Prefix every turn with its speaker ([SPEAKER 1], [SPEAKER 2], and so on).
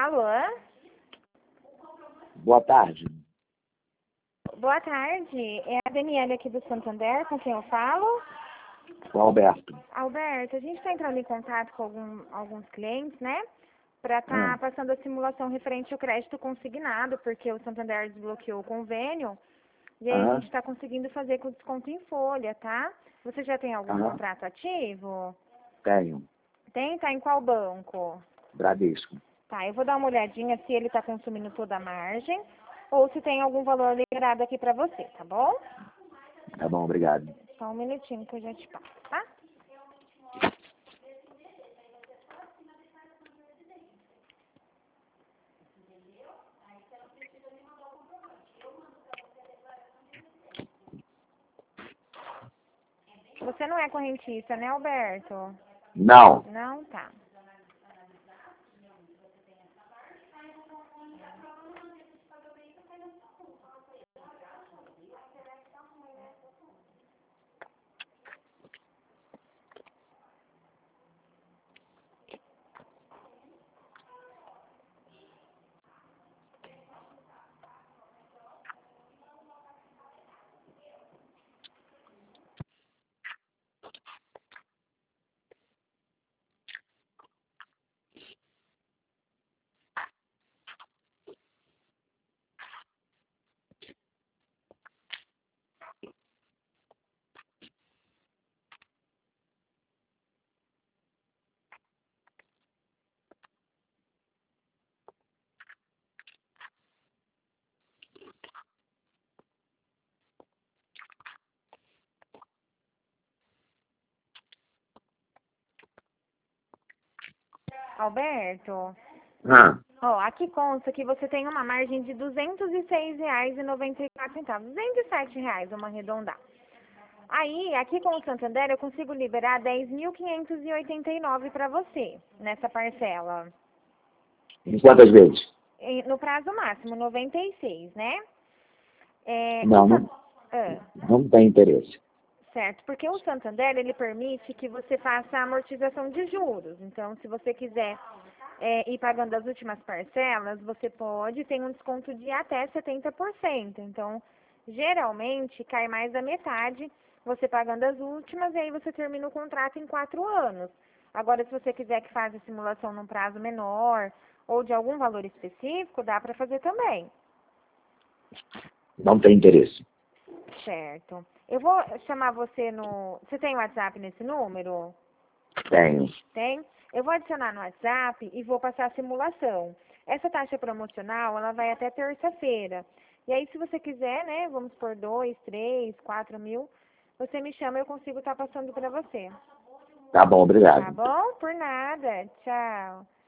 [SPEAKER 1] Alô?
[SPEAKER 2] Boa tarde.
[SPEAKER 1] Boa tarde. É a Daniela aqui do Santander, com quem eu falo?
[SPEAKER 2] O Alberto.
[SPEAKER 1] Alberto, a gente está entrando em contato com alguns clientes, né? Para estar passando a simulação referente ao crédito consignado, porque o Santander desbloqueou o convênio. E aí a gente está conseguindo fazer com desconto em folha, tá? Você já tem algum contrato ativo?
[SPEAKER 2] Tenho.
[SPEAKER 1] Tem? Tá em qual banco?
[SPEAKER 2] Bradesco.
[SPEAKER 1] Tá, eu vou dar uma olhadinha se ele está consumindo toda a margem ou se tem algum valor liberado aqui para você, tá bom?
[SPEAKER 2] Tá bom, obrigado.
[SPEAKER 1] Só um minutinho que eu já te passo, tá? Você não é correntista, né, Alberto?
[SPEAKER 2] Não.
[SPEAKER 1] Não? Tá. Alberto, ó, aqui consta que você tem uma margem de R$ 206,94. R$ 207, vamos arredondar. Aí, aqui com o Santander, eu consigo liberar 10.589 para você, nessa parcela.
[SPEAKER 2] Em quantas vezes?
[SPEAKER 1] No prazo máximo, 96, né?
[SPEAKER 2] Não tem interesse.
[SPEAKER 1] Certo, porque o Santander, ele permite que você faça a amortização de juros. Então, se você quiser ir pagando as últimas parcelas, você pode, tem um desconto de até 70%. Então, geralmente, cai mais da metade, você pagando as últimas, e aí você termina o contrato em 4 anos. Agora, se você quiser que faça a simulação num prazo menor, ou de algum valor específico, dá para fazer também.
[SPEAKER 2] Não tem interesse.
[SPEAKER 1] Certo. Eu vou chamar você no... Você tem WhatsApp nesse número?
[SPEAKER 2] Tenho.
[SPEAKER 1] Tem? Eu vou adicionar no WhatsApp e vou passar a simulação. Essa taxa promocional, ela vai até terça-feira. E aí, se você quiser, né, vamos por 2, 3, 4 mil, você me chama e eu consigo estar passando para você.
[SPEAKER 2] Tá bom, obrigado.
[SPEAKER 1] Tá bom? Por nada. Tchau.